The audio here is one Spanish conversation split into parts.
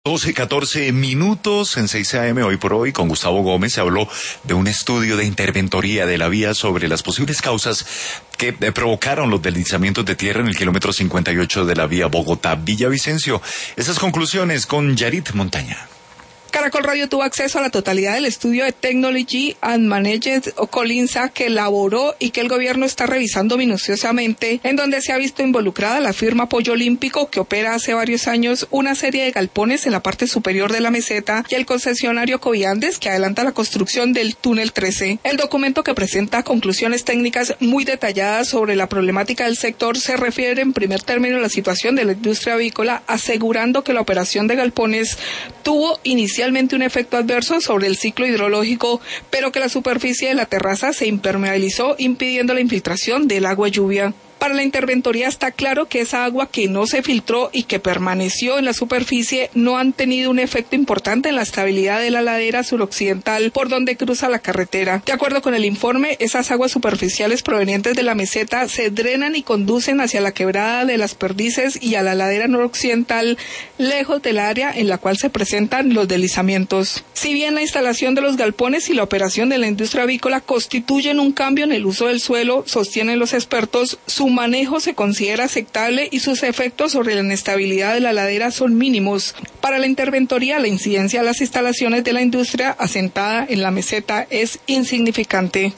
12:14 en 6 AM hoy por hoy. Con Gustavo Gómez se habló de un estudio de interventoría de la vía sobre las posibles causas que provocaron los deslizamientos de tierra en el kilómetro 58 de la vía Bogotá-Villavicencio. Esas conclusiones con Yarit Montaña. Caracol Radio tuvo acceso a la totalidad del estudio de Technology and Management o Colinsa que elaboró y que el gobierno está revisando minuciosamente, en donde se ha visto involucrada la firma Pollo Olímpico, que opera hace varios años una serie de galpones en la parte superior de la meseta, y el concesionario Coviandes, que adelanta la construcción del túnel 13. El documento, que presenta conclusiones técnicas muy detalladas sobre la problemática del sector, se refiere en primer término a la situación de la industria avícola, asegurando que la operación de galpones tuvo inicialmente un efecto adverso sobre el ciclo hidrológico, pero que la superficie de la terraza se impermeabilizó, impidiendo la infiltración del agua lluvia. Para la interventoría está claro que esa agua que no se filtró y que permaneció en la superficie no han tenido un efecto importante en la estabilidad de la ladera suroccidental por donde cruza la carretera. De acuerdo con el informe, esas aguas superficiales provenientes de la meseta se drenan y conducen hacia la quebrada de las Perdices y a la ladera noroccidental, lejos del área en la cual se presentan los deslizamientos. Si bien la instalación de los galpones y la operación de la industria avícola constituyen un cambio en el uso del suelo, sostienen los expertos, su manejo se considera aceptable y sus efectos sobre la inestabilidad de la ladera son mínimos. Para la interventoría, la incidencia de las instalaciones de la industria asentada en la meseta es insignificante.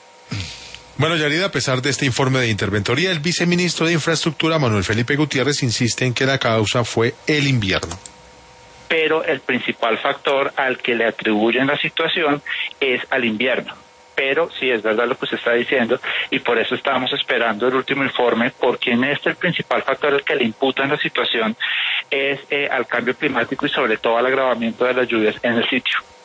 Bueno, Yarida, a pesar de este informe de interventoría, el viceministro de Infraestructura, Manuel Felipe Gutiérrez, insiste en que la causa fue el invierno. Pero el principal factor al que le atribuyen la situación es al invierno. Pero sí es verdad lo que usted está diciendo y por eso estábamos esperando el último informe, porque en el principal factor al que le imputan la situación es al cambio climático y sobre todo al agravamiento de las lluvias en el sitio.